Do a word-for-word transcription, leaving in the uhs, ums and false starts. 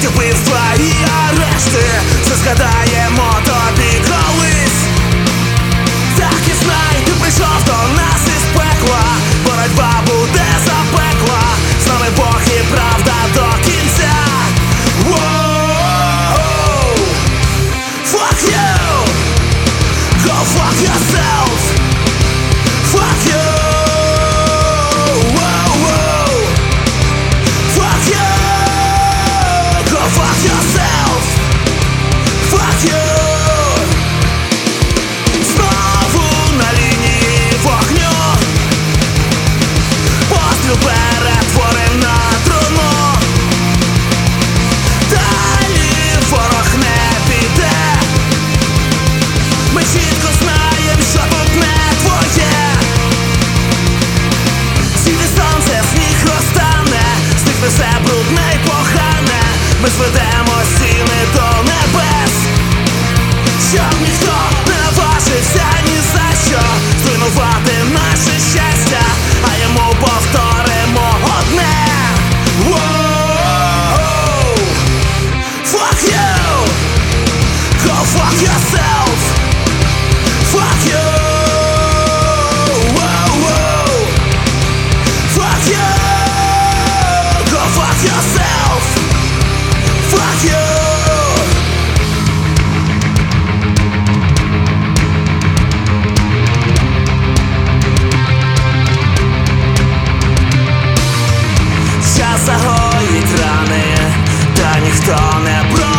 Ці вбивства і арешти, все згадаємо тобі колись. Так і знай, ти прийшов до нас із пекла. Боротьба буде запекла, з нами Бог і правда до кінця. Воу! Fuck you! Go fuck yourself! Fuck you! Whoa, whoa! Fuck you! Go fuck yourself! Fuck you! Знову на лінії вогню, постріл перетворив на труну. Далі ворог не піде. Ми чітко знаєм, що тут не твоє. Сіде сонце, сніг розтане, зникне все брудне й погане. Ми зведемо стіни до небес, щоб ніхто не наважився ні за що зруйнувати наше щастя, а йому повторимо одне. Воу! Fuck you! Go fuck yourself! Fuck you! Whoa, whoa! Fuck you! Go fuck yourself! Fuck you! Час загоїть рани, та ніхто не про